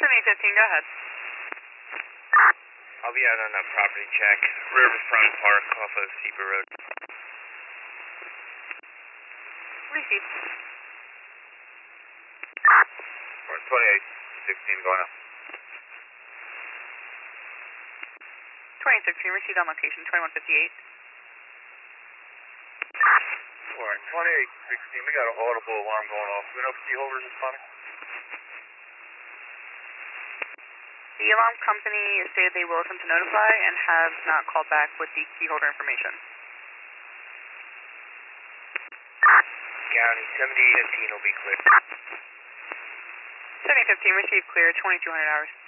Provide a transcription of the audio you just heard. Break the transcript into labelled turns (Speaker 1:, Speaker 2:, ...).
Speaker 1: 7015, go ahead.
Speaker 2: I'll be out on a property check, Riverfront Park off of Seaper Road.
Speaker 1: What do you see?
Speaker 2: 2816 going up.
Speaker 1: 2016, received on location, 2158.
Speaker 2: Alright, 2816, we got an audible alarm going off. We know if key holders responding?
Speaker 1: The alarm company stated they will attempt to notify and have not called back with the key holder information.
Speaker 2: County 7015 will be clear.
Speaker 1: 7015, received clear, 2200 hours.